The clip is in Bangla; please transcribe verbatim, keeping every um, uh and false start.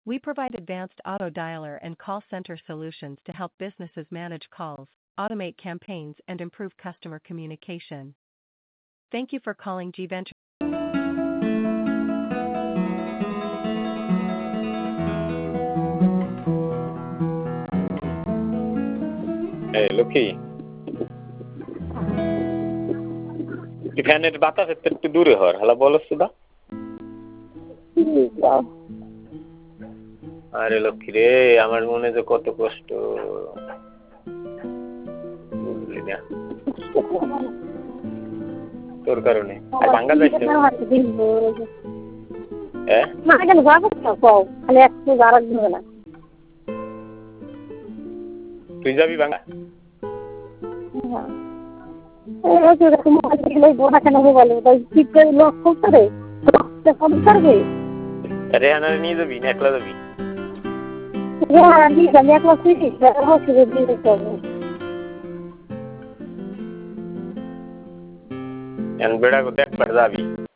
We provide advanced auto dialer and call center solutions to help businesses manage calls, automate campaigns, and improve customer communication. Thank you for calling G Venture. Hey, Lucky. তুই ফ্যানের বাতাসের থেকে একটু দূরে হর হালা বলস তো দা আরে লক্ষ্মী রে আমার মনে যে কত কষ্ট বুঝলি না তোর কারণে ভাঙ্গা যাচ্ছে হ্যাঁ মানে কেন যাবো তো কও খালি একটু যারাক দিবে না তুই যাবি ভাঙ্গা এই যে তুমি আসলে বোনা কেন বলে তাই ঠিক করে লক করতে রে তো কম করবে আরে আনারে নিয়ে যাবি না একলা যাবি হ্যাঁ আমি জানি একলা তুই যারা হচ্ছে দিয়ে করবে এন বেড়া কো দেখ বার যাবি